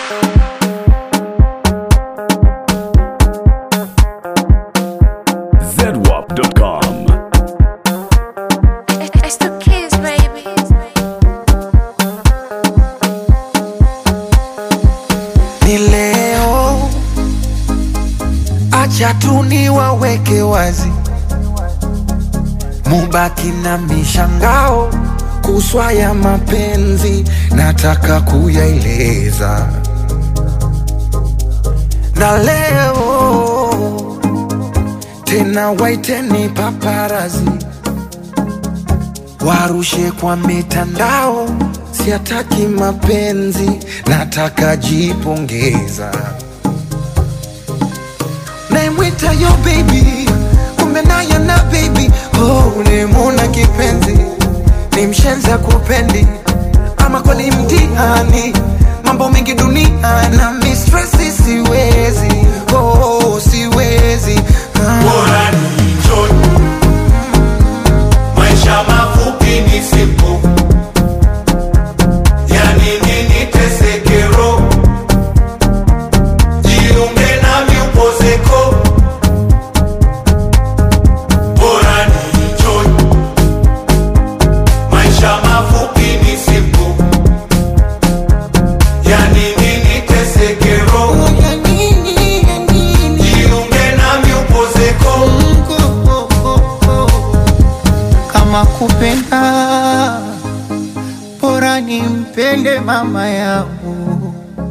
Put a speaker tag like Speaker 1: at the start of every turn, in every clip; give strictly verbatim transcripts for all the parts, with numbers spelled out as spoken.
Speaker 1: zedwap dot com.
Speaker 2: It's the kids, baby.
Speaker 3: Ni leo, acha tu niwaweke wazi, mubaki na mishangao kuswa ya mapenzi, nataka kuyaeleza. Na leo tena waiteni paparazi, warushe kwa mitandao, siataki mapenzi, nataka jipongeza. Naimwita yo baby, kumbe naye na baby. Oh, ulimuna kipenzi, ni mshenza kupendi, ama kweli mtihani, mambo mengi dunia na mistressi, siwezi, oh, siwezi. ah.
Speaker 4: Bora ni enjoy, maisha mafupi ni simple. Yani nini tesekero, jiunge nami upozeko. Bora ni enjoy, maisha mafupi ni simple. Yani nini tesekero,
Speaker 3: Ya nini, ya nini?
Speaker 4: jiunge nami upozeko.
Speaker 5: Kama kupenda, bora nimpende mama yangu.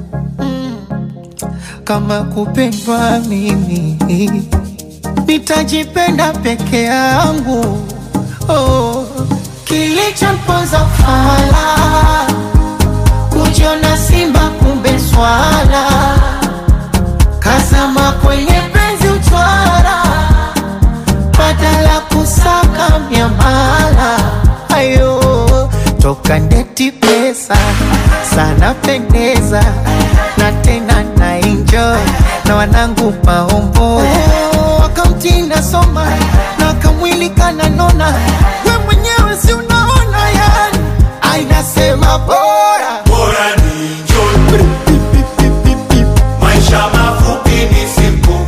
Speaker 5: Kama kupendwa mimi, nitajipenda peke yangu. Oh, kilichomponza fala, kujiona simba kumbe swala, kazama kwenye penzi utwara, badala kusaka miamala. Ayo, toka ndeti pesa, sana pendeza, na tena na enjoy, na wanangu maombo. Oh, wakamtinda soma, na kamwili kananona, we mwenyewe si unaona yani, ainasema bora.
Speaker 4: Bora ni enjoy, maisha mafupi ni simple.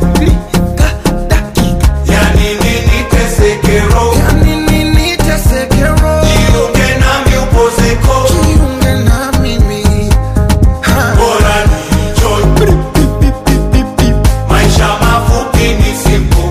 Speaker 4: Yani nini tesekero,
Speaker 3: Ya nini nitesekero,
Speaker 4: jiunge nami upozeko.
Speaker 3: jiunge na mimi. Ha.
Speaker 4: Bora ni enjoy, maisha mafupi ni simple.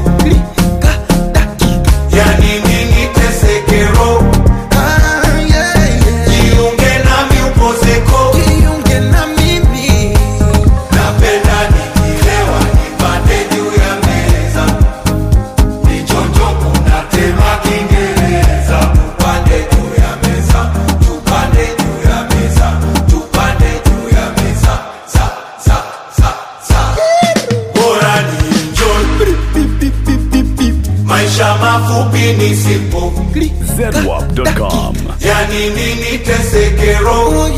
Speaker 4: Yani nini tesekero,
Speaker 3: Ah, yeah, yeah.
Speaker 4: jiunge nami upozeko.
Speaker 3: Jiunge na mimi.
Speaker 4: Napenda nikilewa nipande juu ya meza, nichonjo kuna tema Kiingereza. Tupande juu ya meza, tupande juu ya meza, tupande juu ya meza, za za za za. Bora ni enjoy, maisha mafupi ni simple.
Speaker 1: zedwap dot com.
Speaker 4: Yani nini tesekero,